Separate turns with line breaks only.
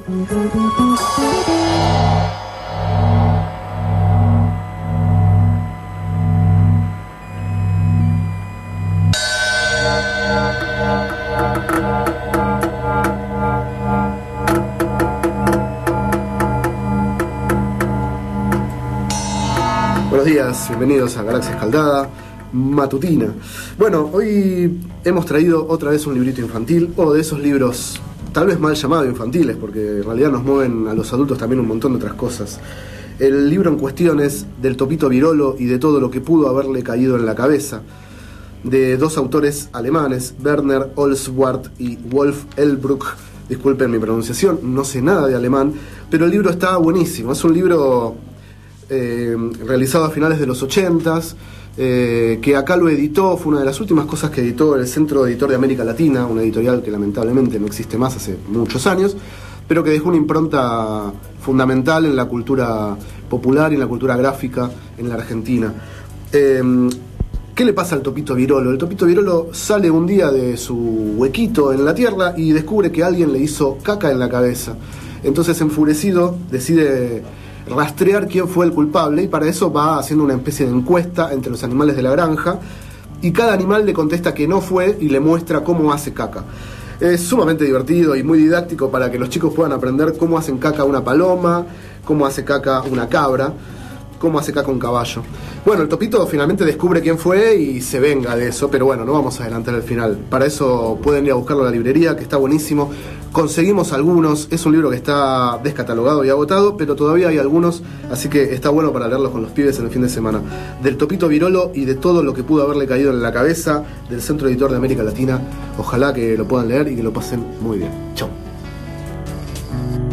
Buenos días, bienvenidos a Galaxia Escaldada Matutina. Bueno, hoy hemos traído otra vez un librito infantil, o de esos libros tal vez mal llamados infantiles, porque en realidad nos mueven a los adultos también un montón de otras cosas. El libro en cuestión es del Topito Virolo y de todo lo que pudo haberle caído en la cabeza, de dos autores alemanes, Werner Olswart y Wolf Ehlbruck. Disculpen mi pronunciación, no sé nada de alemán, pero el libro está buenísimo. Es un libro realizado a finales de los 80s, que acá lo editó, fue una de las últimas cosas que editó el Centro Editor de América Latina, una editorial que lamentablemente no existe más hace muchos años, pero que dejó una impronta fundamental en la cultura popular y en la cultura gráfica en la Argentina. ¿Qué le pasa al Topito Virolo? El Topito Virolo sale un día de su huequito en la tierra y descubre que alguien le hizo caca en la cabeza. Entonces, enfurecido, decide rastrear quién fue el culpable, y para eso va haciendo una especie de encuesta entre los animales de la granja, y cada animal le contesta que no fue y le muestra cómo hace caca. Es sumamente divertido y muy didáctico para que los chicos puedan aprender cómo hacen caca una paloma, cómo hace caca una cabra, cómo hace caca un caballo. Bueno, el Topito finalmente descubre quién fue y se venga de eso, pero bueno, no vamos a adelantar el final. Para eso pueden ir a buscarlo a la librería, que está buenísimo. Conseguimos algunos, es un libro que está descatalogado y agotado, pero todavía hay algunos, así que está bueno para leerlos con los pibes en el fin de semana. Del Topito Virolo y de todo lo que pudo haberle caído en la cabeza, del Centro Editor de América Latina. Ojalá que lo puedan leer y que lo pasen muy bien. Chau.